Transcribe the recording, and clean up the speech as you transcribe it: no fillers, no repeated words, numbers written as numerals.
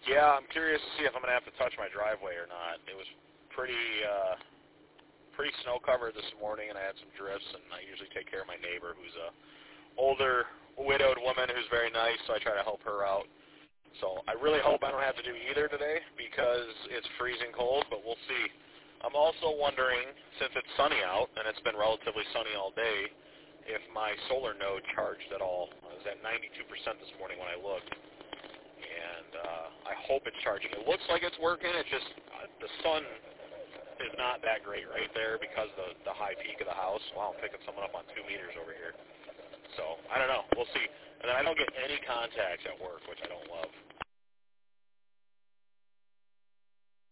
Yeah, I'm curious to see if I'm going to have to touch my driveway or not. It was pretty snow-covered this morning, and I had some drifts, and I usually take care of my neighbor, who's a older, widowed woman who's very nice, so I try to help her out. So I really hope I don't have to do either today because it's freezing cold, but we'll see. I'm also wondering, since it's sunny out, and it's been relatively sunny all day, if my solar node charged at all. I was at 92% this morning when I looked, and I hope it's charging. It looks like it's working. It's just the sun is not that great right there because of the high peak of the house. Wow, I'm picking someone up on 2 meters over here. So, I don't know. We'll see. And then I don't get any contacts at work, which I don't love.